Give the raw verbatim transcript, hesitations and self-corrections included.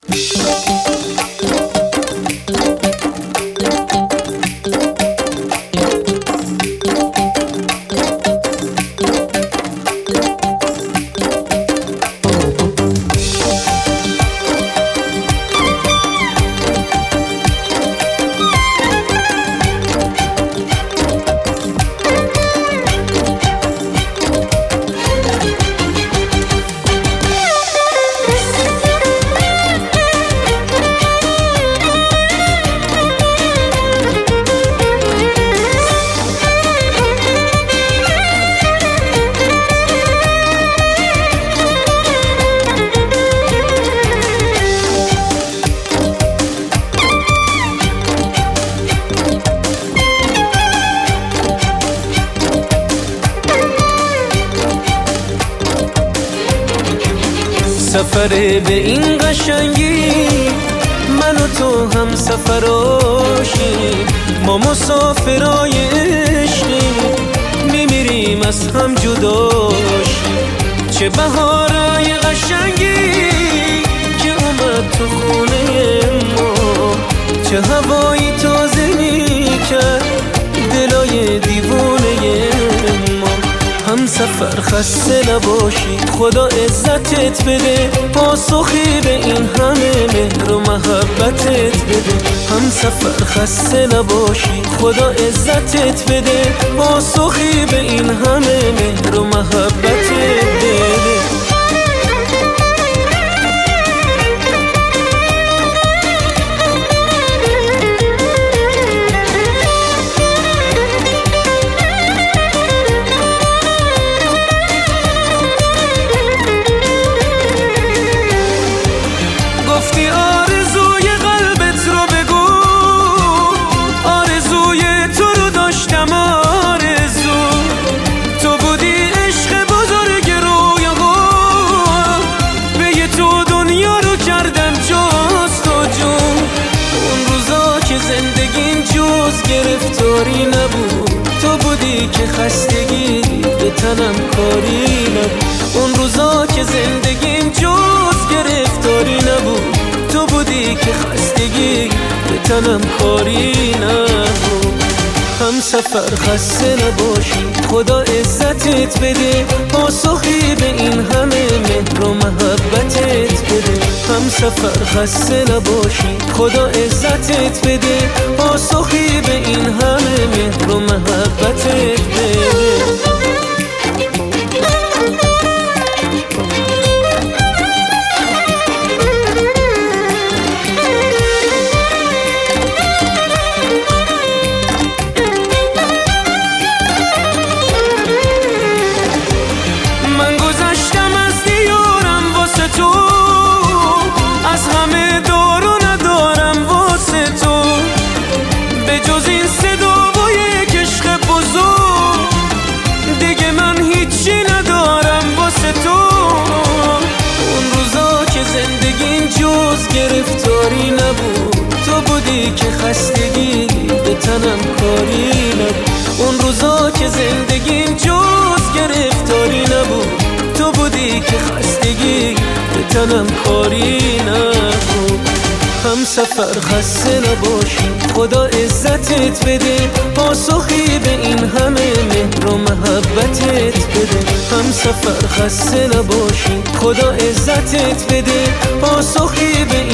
سفر به این قشنگی من و تو هم سفراشیم، ما مسافرای عشقیم، میمیریم از هم جداشیم. چه بهارای قشنگی که اومد تو خونه ما، چه هوایی تازه میکرد دلای دیوونه ما. هم سفر خسته نباشی، خدا عزتت بده، پاسخی به این همه مهر و محبتت بده. هم سفر خسته نباشی، خدا عزتت بده، پاسخی به این همه مهر و محبتت بده. گرفتاری نبود، تو بودی که خستگی به تنم کاری نبود. اون روزا که زندگیم جز گرفتاری نبود، تو بودی که خستگی به تنم کاری نبود. هم سفر خسته نباشی، خدا عزتت بده، پاسخی به این همه مهر و محبتت بده. هم سفر خسته نباشی، خدا عزتت بده، پاسخی به این همه مهر و محبتت بده. گرفتاری نبود، تو بودی که خستگی به تنم کاری نبود. اون روزا که زندگیم جز گرفتاری نبود، تو بودی که خستگی به تنم کاری نبود. هم سفر خسته نباشی، خدا عزتت بده، پاسخی به این همه مهر و محبتت بده. هم سفر خسته نباشی، خدا عزتت بده، پاسخی به